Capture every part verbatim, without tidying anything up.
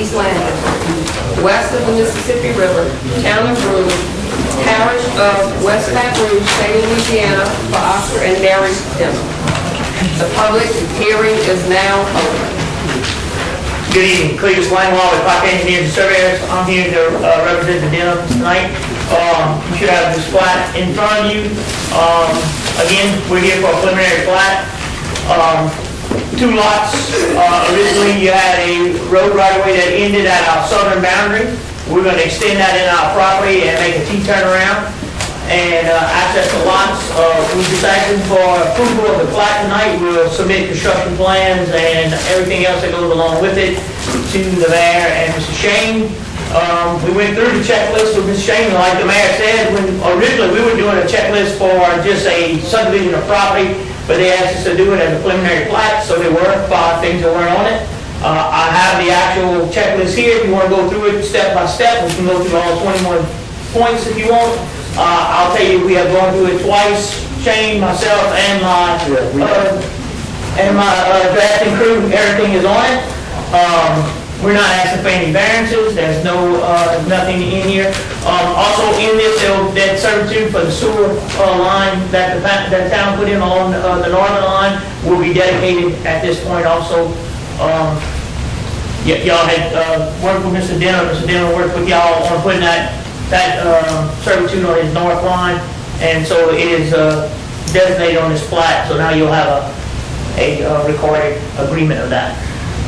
East Landing, west of the Mississippi River, town of Rouge, parish of West Baton Rouge, state of Louisiana, for Oscar and Mary Denham. The public hearing is now open. Good evening, Cletus Langlaw with Pike Engineers and Surveyors. I'm here to uh, represent the Denhams tonight. Um, you should have this plat in front of you. Um, again, we're here for a preliminary plat. Um, two lots. Uh, originally, you had a road right-of-way that ended at our southern boundary. We're going to extend that in our property and make a T-turnaround and uh, access the lots. Uh, we're just asking for approval of the plat tonight. We'll submit construction plans and everything else that goes along with it to the mayor and Mister Shane. Um, we went through the checklist with Mister Shane, like the mayor said. When originally we were doing a checklist for just a subdivision of property, but they asked us to do it as a preliminary plat, so there were five things that weren't on it. Uh, I have the actual checklist here. If you want to go through it step by step, we can go through all twenty-one points if you want. Uh, I'll tell you, we have gone through it twice. Shane, myself, and my uh, and my uh, drafting crew. Everything is on it. Um, we're not asking for any variances. There's no uh, nothing in here. Um, also, in this, that servitude for the sewer uh, line that the that the town put in on uh, the northern line will be dedicated at this point. Also, um, y'all had uh, worked with Mister Denham. Mister Denham worked with y'all on putting that. that uh, servitude on his north line, and so it is uh, designated on this plat, so now you'll have a, a uh, recorded agreement of that.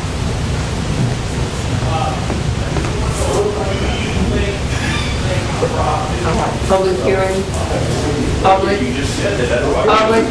Public hearing. Public. You just said that Public.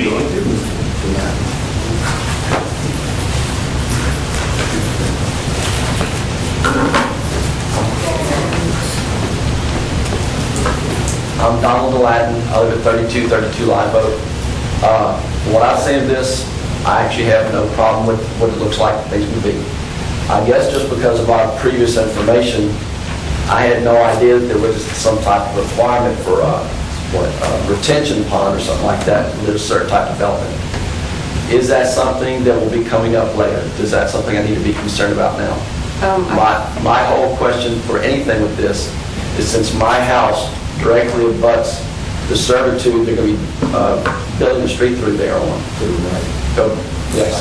I'm Donald Aladdin. I live at thirty-two thirty-two Live Oak. Uh, what I say of this, I actually have no problem with what it looks like things would be. I guess just because of our previous information, I had no idea that there was some type of requirement for uh, what, uh, retention pond or something like that. There's a certain type of development. Is that something that will be coming up later? Is that something I need to be concerned about now? Um, my, my whole question for anything with this is, since my house directly abuts the servitude, they're going to be uh, building a street through there on. Go. Yes.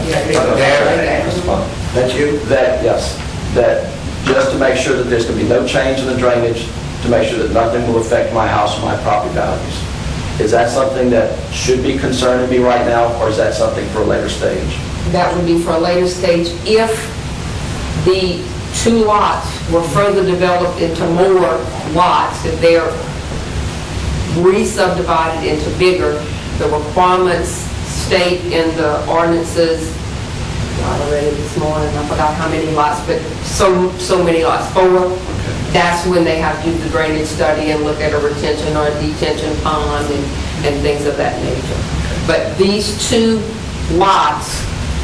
That's you? That, yes. That just to make sure that there's going to be no change in the drainage, to make sure that nothing will affect my house or my property values. Is that something that should be concerning me right now, or is that something for a later stage? That would be for a later stage if the two lots were further developed into more lots. If they're re-subdivided into bigger, the requirements state in the ordinances, I read it this morning, I forgot how many lots, but so so many lots, four. Okay. That's when they have to do the drainage study and look at a retention or a detention pond and, and things of that nature. But these two lots,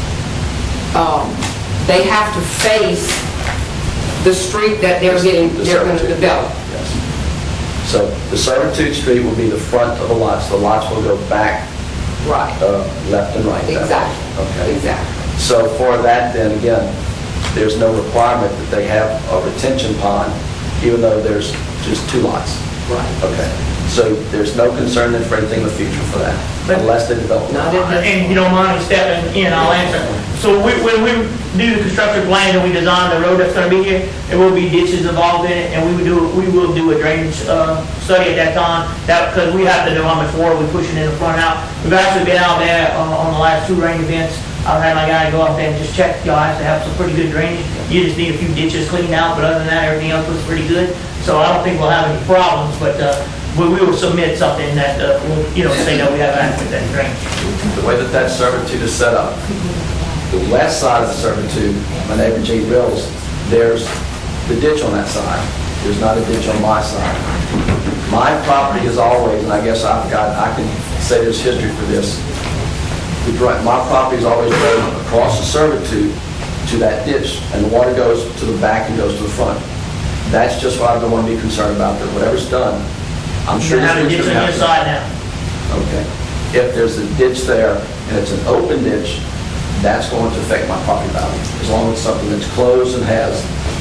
um, they have to face the street that they're getting, the they're going to develop. Yes. So the servitude street will be the front of the lots. The lots will go back, right, uh, left and right. Exactly. Okay. Exactly. So for that, then again, there's no requirement that they have a retention pond, even though there's just two lots. Right. Okay. So there's no concern then for anything in the future for that, But unless they develop. Uh, and if you don't mind me stepping in, I'll answer. So we, when we do the construction plan and we design the road that's going to be here, there will be ditches involved in it, and we would do we will do a drainage uh, study at that time. That because we have to do on before we push it in the front out. We've actually been out there uh, on the last two rain events. I've had my guy go out there and just check. Y'all have to have some pretty good drainage. You just need a few ditches cleaned out, but other than that, everything else looks pretty good. So I don't think we'll have any problems, but. Uh, We we will submit something that uh, will, you know, say that we have adequate that drainage. The way that that servitude is set up, the west side of the servitude, my neighbor G. Rills, there's the ditch on that side. There's not a ditch on my side. My property is always, and I guess I've got, I can say there's history for this. The dra- My property is always going across the servitude to that ditch, and the water goes to the back and goes to the front. That's just what I don't want to be concerned about, that whatever's done, I'm sure You have a this ditch is on going to your side happen. now. Okay. If there's a ditch there and it's an open ditch, that's going to affect my property value. As long as it's something that's closed and has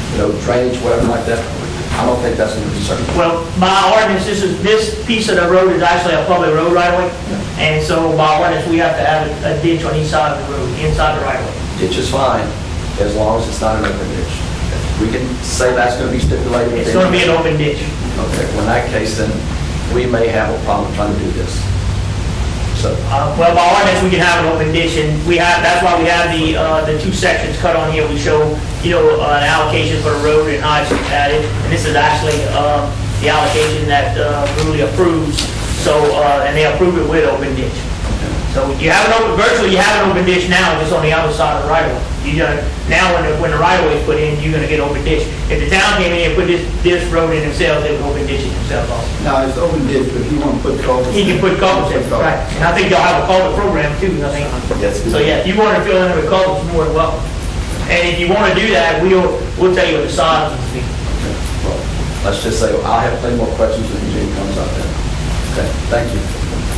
you know, drainage, whatever like that, I don't think that's a concern. Well, by ordinance, this is, this piece of the road is actually a public road right away. And so by ordinance, we have to have a ditch on each side of the road, inside the right of way. Ditch is fine, as long as it's not an open ditch. We can say that's going to be stipulated. It's within- gonna be an open ditch. Okay, well, in that case, then, we may have a problem trying to do this. So, Uh, Well, by ordinance, we can have an open ditch, and we have, that's why we have the, uh, the two sections cut on here. We show, you know, uh, an allocation for the road and how it's added. And this is actually, uh, the allocation that, uh, Rudy approves. So, uh, and they approve it with open ditch. So you have an open, virtually you have an open ditch now, just on the other side of the right of way. You know, now when the, when the right of way is put in, you're gonna get open ditch. If the town came in and put this, this road in themselves, they would open ditch it themselves also. No, it's open ditch, but if you want to put culverts. He can put culverts in, right, and I think y'all have a culvert program too, I think. Yes. So yeah, if you want to fill in with culverts, you're more than welcome. And if you want to do that, we'll, we'll tell you what the size will be. well, let's just say, I'll have plenty more questions when Eugene comes up then. Okay, thank you.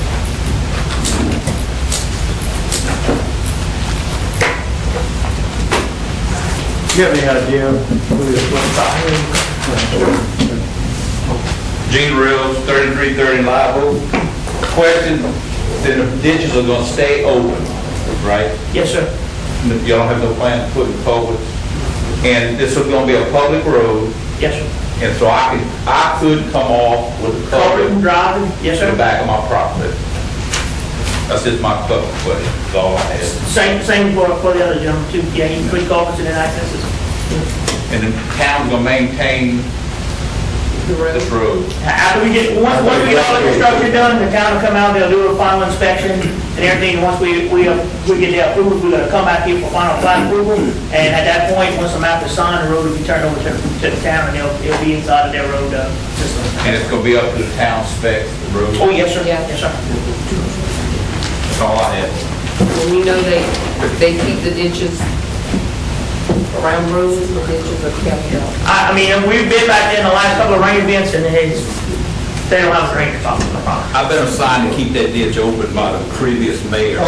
Do you have any idea who this was? Gene Reels, thirty-three thirty Live Oak. Question, then the ditches are gonna stay open, right? Yes, sir. Y'all don't have no plan to put in culverts? And this is gonna be a public road, Yes, sir. and so I can, I could come off with a Culvert culvert and driving, yes, to the sir. back of my property. That's just my couple question, that's all I have. Same, same for, for the other gentleman too. Yeah, you can put culverts in and accesses. And the town's gonna maintain The road. this road. After we get, once, once we get all the construction done, the town will come out, they'll do a final inspection and everything. And once we, we, uh, we get the approval, we're gonna come back here for final plat approval. And at that point, once the map is signed, the road will be turned over to, to the town and it'll, it'll be inside of their road, uh, system. And it's gonna be up to the town specs, the road. Oh, yes, sir. Yeah. Yes, sir. That's all I have. And you know, they, they keep the ditches around roads, the ditches are kept up. I, I mean, and we've been back there in the last couple of rain events and it's, they don't have a drainage problem, I promise. I've been assigned to keep that ditch open by the previous mayor.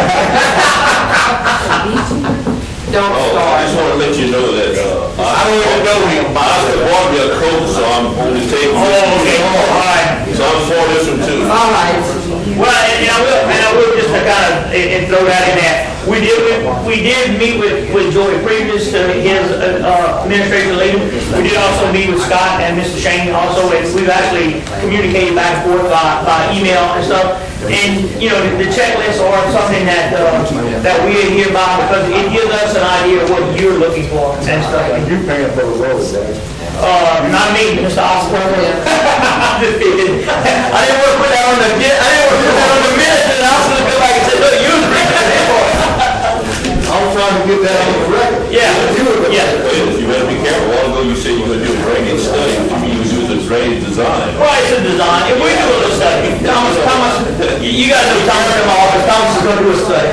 Don't Oh, I just start. want to let you know that, uh, I don't even know him, I was bought me a coat, so I'm only taking. Oh, okay, all right. So I'm for this one too. All right. Well, and, and I will, and I will just to kind of, and, and throw that in there. We did, we, we did meet with, with Joey previous to his, uh, uh, administration leaving. We did also meet with Scott and Mister Shane also, and we've actually communicated back and forth by, by email and stuff. And, you know, the, the checklists are something that, uh, that we adhere by because it gives us an idea of what you're looking for and stuff like that. You paying for the road, right? Uh, not me, Mister Osborne. I'm just kidding. I didn't want to put that on the, I didn't want to put that on the minutes, and I was gonna come back and say, look, you was bringing that invoice. I was trying to get that on the record. Yeah, yeah. Wait, you better be careful, a while ago you said you were gonna do a drainage study, you mean you was doing a drainage design. Well, it's a design, if we do a little study, Thomas, Thomas, you you guys know Thomas in my office, Thomas is gonna do a study.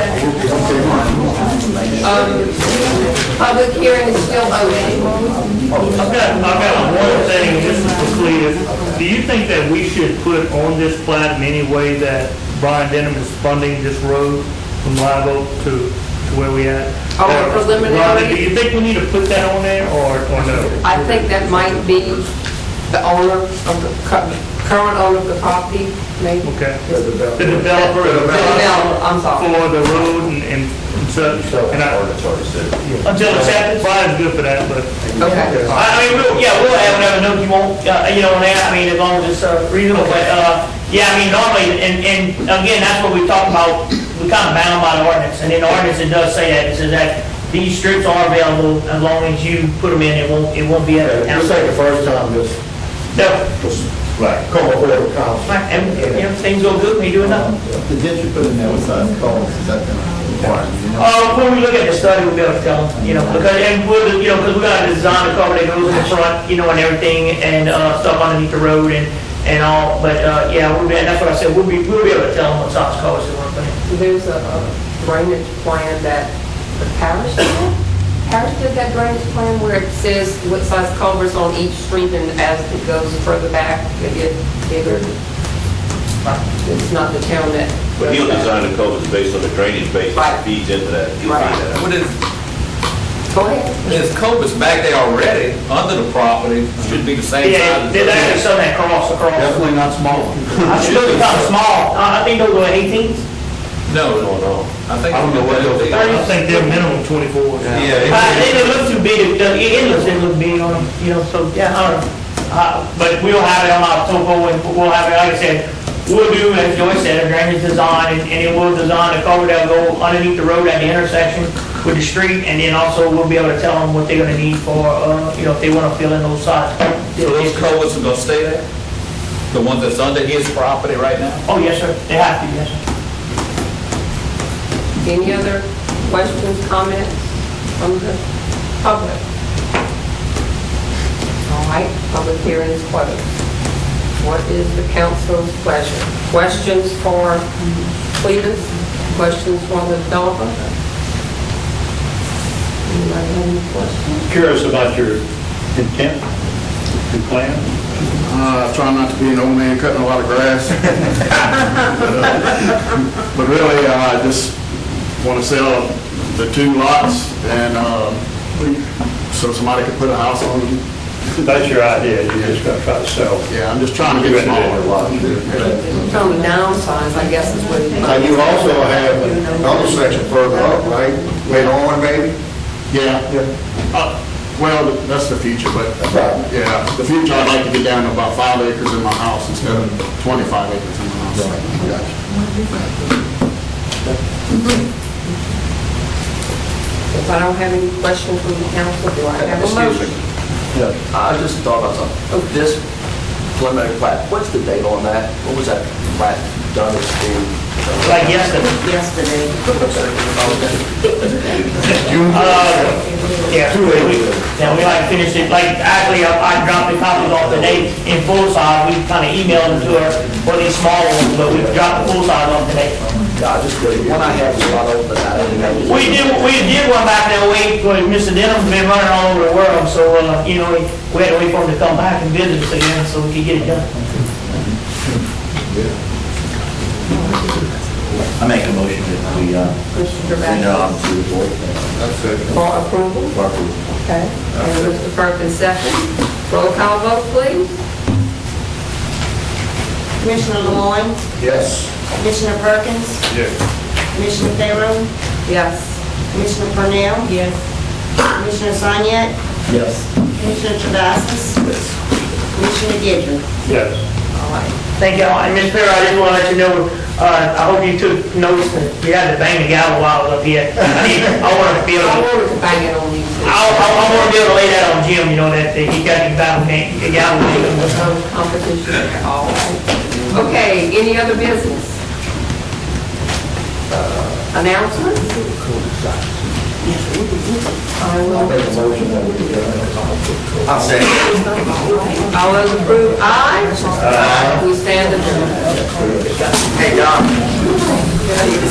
Um, public hearing is still open. I've got, I've got one thing, this is for Clea. Do you think that we should put on this plat in any way that Brian Denham is funding this road from Live Oak to, to where we at? Oh, a preliminary? Rhonda, do you think we need to put that on there, or, or no? I think that might be the owner of the, cu- current owner of the property, maybe. Okay. The The developer. developer. The developer, I'm sorry. For the road and, and such, and I, Until accepted. Brian's good for that, but. Okay. I, I mean, we'll, yeah, we'll have whatever note you want, uh, you know, on that, I mean, as long as it's, uh, reasonable, but, uh, yeah, I mean, normally, and, and again, that's what we talked about, we kind of bound by the ordinance, and in the ordinance, it does say that, it says that these strips are available as long as you put them in, it won't, it won't be at the town. This ain't the first time this, No, right, come before the council. right, and, you know, things go good, we doing nothing. The ditch you put in there, what size culverts, is that gonna require, you know? Uh, when we look at the study, we'll be able to tell them, you know, because, and we'll, you know, because we're gonna design the cover that goes in the front, you know, and everything, and, uh, stuff underneath the road and, and all, but, uh, yeah, we'll be, and that's what I said, we'll be, we'll be able to tell them what size covers they want to put in. There's a a drainage plan that the parish did. Parish did that drainage plan where it says what size culverts on each street, and as it goes further back, they get bigger. It's not the town that. But he'll design the culverts based on the drainage basin Right. that feeds into that. He'll Right. find that out. What is, Go ahead. There's culverts back there already, under the property, should be the same Yeah, size. there's actually some that cross across. Definitely not small. I still think kind of small. Uh, I think those are eighteen. No, no, no. I think. I don't know what those they're- I think they're minimum twenty-four. Yeah. Uh, they didn't look too big, the endless didn't look big on them, you know, so, yeah, I don't know. Uh, but we'll have it on our topo, and we'll have it, like I said, we'll do, as Joyce said, a drainage design, and, and it will design a culvert that'll go underneath the road at the intersection with the street, and then also we'll be able to tell them what they're gonna need for, uh, you know, if they wanna fill in those sides. So those culverts are gonna stay there? The ones that's under his property right now? Oh, yes, sir, they have to, yes, sir. Any other questions, comments from the public? All right, public hearing is closed. What is the council's pleasure? Questions for Cletus? Questions for the developer? Anybody have any questions? Curious about your intent, your plan? Uh, I try not to be an old man cutting a lot of grass. But, uh, but really, uh, I just want to sell the two lots and, uh, so somebody could put a house on them. That's your idea, you're just gonna try to sell. Yeah, I'm just trying to get smaller lots. From the downsides, I guess is what it Now, you also have another section further up, right? Later on, maybe? Yeah. Uh, Well, that's the future, but, yeah, the future, I'd like to get down to about five acres in my house instead of twenty-five acres in my house. If I don't have any questions from the council, do I have a Excuse me. motion? I just thought about something. This preliminary plat, what's the date on that? What was that plat done at school? Like yesterday. Yesterday. Uh, yeah, we, yeah, we like finished it, like, actually, I, I dropped the copies off today in full size, we kinda emailed them to her for these small ones, but we dropped the full size off today. Yeah, I just, the one I had was a lot older than that. I didn't know. We did, we did one back in oh eight, when Mister Denham's been running all over the world, so, uh, you know, we we had to wait for him to come back and visit us again, so we could get it done. I make a motion that we, uh, Mister send it Rebecca, on to the board. for approval? Okay. And Mister Perkins, second. Roll call vote, please. Commissioner LeMoyne, Yes. Commissioner Perkins, Yes. Commissioner Thayroom, Yes. Commissioner Cornell, Yes. Commissioner Soniat, Yes. Commissioner Travassus, Commissioner Guidry. Yes. All right. Thank y'all, and Miz Perry, I just wanna let you know, uh, I hope you took notice that you had to bang the gavel while I was up here. I need, I wanna be able I to, wanted to bang it on you. too. I, I I wanna be able to lay that on Jim, you know, that, that he got his battle, game- the gavel. game. Some competition. All right. Okay, any other business? Uh, Announcements? I will. I'll say. All those approve, aye? We stand adjourned. Hey, Don.